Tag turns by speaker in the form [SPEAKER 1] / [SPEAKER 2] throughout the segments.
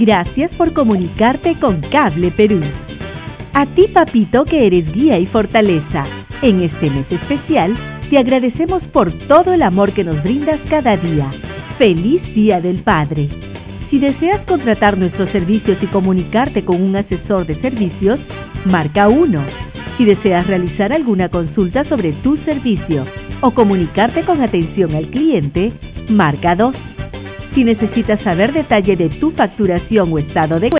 [SPEAKER 1] Gracias por comunicarte con Cable Perú. A ti, papito, que eres guía y fortaleza. En este mes especial, te agradecemos por todo el amor que nos brindas cada día. ¡Feliz Día del Padre! Si deseas contratar nuestros servicios y comunicarte con un asesor de servicios, marca 1. Si deseas realizar alguna consulta sobre tu servicio o comunicarte con atención al cliente, marca 2. Si necesitas saber detalle de tu facturación o estado de cuenta,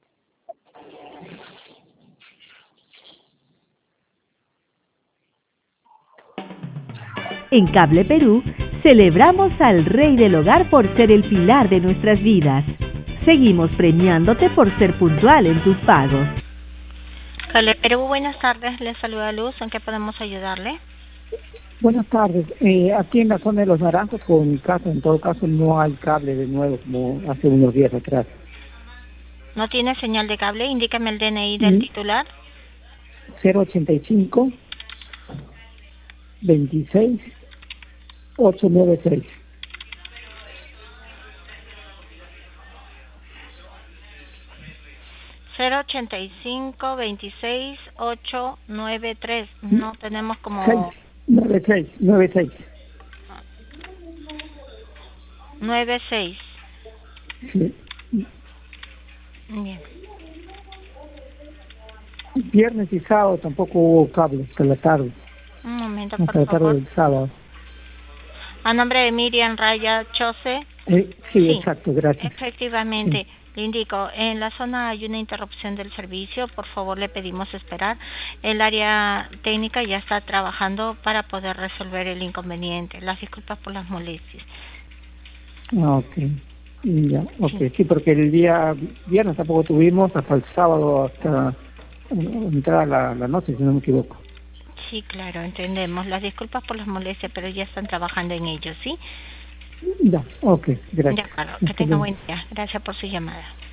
[SPEAKER 1] en Cable Perú, celebramos al Rey del Hogar por ser el pilar de nuestras vidas. Seguimos premiándote por ser puntual en tus pagos.
[SPEAKER 2] Cable Perú, buenas tardes. Les saluda Luz. ¿En qué podemos ayudarle?
[SPEAKER 3] Buenas tardes. Aquí en la zona de Los Naranjos, con mi casa, en todo caso, no hay cable de nuevo como hace unos días atrás.
[SPEAKER 2] ¿No tiene señal de cable? Indícame el DNI del titular.
[SPEAKER 3] 085 26 896.
[SPEAKER 2] $085 26 893. No tenemos como
[SPEAKER 3] 96.
[SPEAKER 2] 96.
[SPEAKER 3] Sí.
[SPEAKER 2] Bien.
[SPEAKER 3] Viernes y sábado tampoco hubo cable hasta la tarde.
[SPEAKER 2] Un momento,
[SPEAKER 3] hasta
[SPEAKER 2] por
[SPEAKER 3] la tarde
[SPEAKER 2] favor.
[SPEAKER 3] del sábado.
[SPEAKER 2] A nombre de Miriam Raya Chose.
[SPEAKER 3] Sí, exacto, gracias.
[SPEAKER 2] Efectivamente.
[SPEAKER 3] Sí.
[SPEAKER 2] Le indico, en la zona hay una interrupción del servicio, por favor le pedimos esperar. El área técnica ya está trabajando para poder resolver el inconveniente. Las disculpas por las molestias.
[SPEAKER 3] Ok, ya, sí, porque el día viernes tampoco tuvimos, hasta el sábado, hasta entrar la noche, si no me equivoco.
[SPEAKER 2] Sí, claro, entendemos. Las disculpas por las molestias, pero ya están trabajando en ello, ¿sí?
[SPEAKER 3] Ya, ok, gracias.
[SPEAKER 2] De acuerdo, que tenga buen día. Gracias por su llamada.